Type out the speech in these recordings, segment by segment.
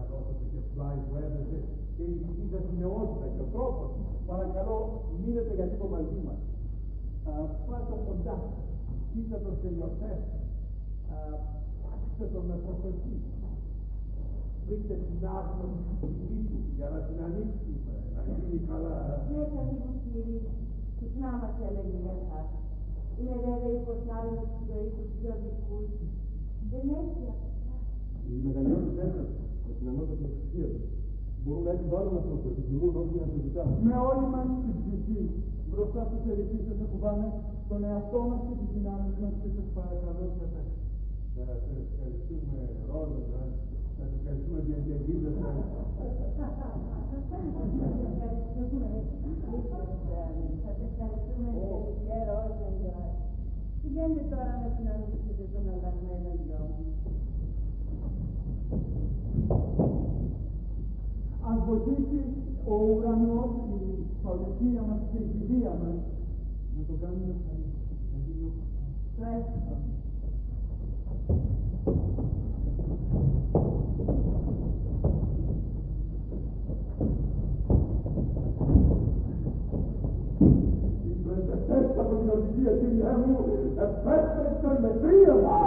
παρακαλώσετε και πλάι που έδωσε και η δεσμιότητα και ο τρόπος. Παρακαλώ, μείνετε για λίγο μαζί μας. Πάτε κοντά, κοίτα το σε γιορτές, άξτε το με προσοχή. Βρείτε την άγνωση του του για να την ανοίξουμε, να γίνει καλά. Ναι, καλή κύριε, συχνά μας έλεγε για εσάς. Είναι βέβαιη πως άλλοι στη ζωή τους πιο δικούς. Δεν έχει από εσάς. Οι μεγαλύτεροι έδρες με την ανώτατη εξουσία τους μπορούν να έχουν άλλο αυτό που επιθυμούν όχι να το ζητάνε. Με όλη μας την ψυχή μπροστά στους ερητήσεις ακουμπάμε τον εαυτό μας και τις δυνάμεις μας και σας παρακαλώ για τα. Να σε ευχαριστούμε Ρόδονα, να σε ευχαριστούμε για την εγγύηση σας. Σας ευχαριστούμε και Ρόδονα. Πηγαίνετε τώρα να συναντήσετε τον αλλαγμένο γιο μου. Ας βοηθήσει ο ουρανός, η παρουσία μας και η κηδεία μας να το κάνουμε ευχαριστώ. Ευχαριστώ. Επέστρεψε από την οδηγία, κύριε μου, επέστρεψε με τρίωμα.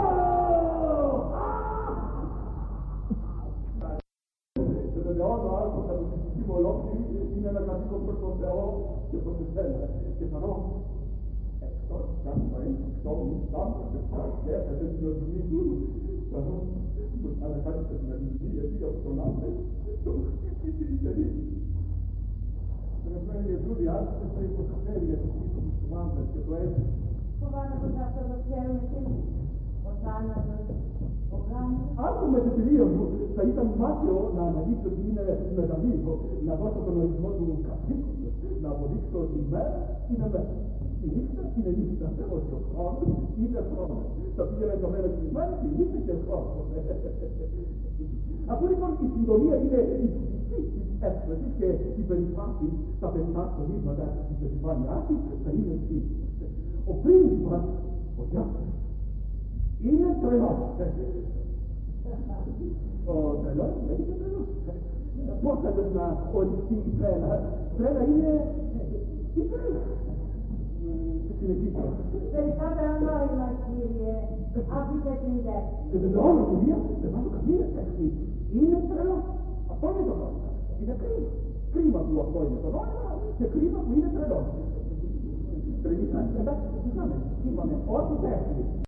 Και τον αιώνα άρχοντα του φυσική μου ολόκληρη είναι ένα καθήκον προς τον Θεό και προς εσένα. Και θαρώ εκτός κάτω εκτό μισθάμπρα και ψαρκέφεται την οδηγή του. Θαρώ που ανακάλυψε την αλληλεγγύη γιατί από τον άντρε τον χτυπήσει την τερίγη. Προφέρει η Ευρούδη άρχισε στα υποσχέρια για τη φύση του άντρας και το έτσι. Φοβάμαι πως αυτό το ξέρουμε και εμείς. Ο θάνατος, ο γάμος. Άκου με την κυρία μου, θα ήταν μάταιο να αναλύσω ότι είναι μεγαλύτερο, να δώσω τον ορισμό του καθήκοντος, να αποδείξω ότι η μέρα είναι μέρα. Η νύχτα είναι νύχτα, ότι ο χρόνος είναι χρόνος. Θα πήγαινα το μέρα και η μέρα και η νύχτα και ο χρόνος. Αφού λοιπόν η συντομία είναι η φυσική της έκφρασης και η περιστάση, τα περιστάσματα της επιφάνειάς της θα είναι εκεί. Ο πρίγκιπας, ο Γιάννης, είναι τρελός. Ο τρελός λέγεται τρελός. Πώς θα πρέπει να οριστεί η τρέλα? Τρέλα είναι η τρέλα. Συνεχίζω. Περισσότερο νόημα, κύριε. Αφήστε την ιδέα. Και δεν το όλο, κυρία, δεν βάζω καμία τέχνη. Είναι τρελός. Αυτό είναι το νόημα. Είναι κρίμα. Κρίμα που αυτό είναι το νόημα και κρίμα που είναι τρελός. Τρελή κάνει. Εντάξει, είπαμε, ό,τι τέχνη.